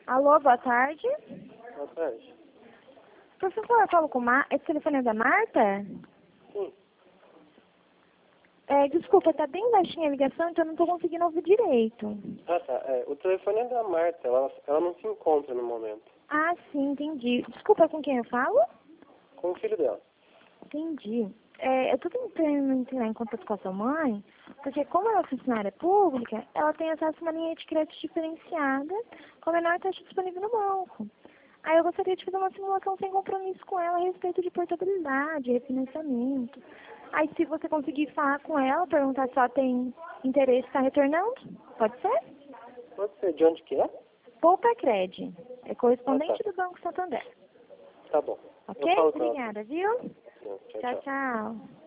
Alô, boa tarde. Boa tarde. Por favor, eu falo com esse telefone é da Marta? Sim. Desculpa, tá bem baixinha a ligação, então eu não tô conseguindo ouvir direito. Ah, tá. O telefone é da Marta. Ela não se encontra no momento. Ah, sim, entendi. Desculpa, com quem eu falo? Com o filho dela. Entendi. Eu tô tentando entrar em contato com a sua mãe, porque como ela é funcionária pública, ela tem acesso a uma linha de crédito diferenciada com a menor taxa disponível no banco. Aí eu gostaria de fazer uma simulação sem compromisso com ela a respeito de portabilidade, refinanciamento. Aí se você conseguir falar com ela, perguntar se ela tem interesse em estar retornando, pode ser? Pode ser. De onde que é? Poupa Cred, é correspondente Ah, tá. do Banco Santander. Tá bom. Ok? Eu falo com ela. Obrigada, viu? Sim. Tchau, Tchau, tchau. tchau.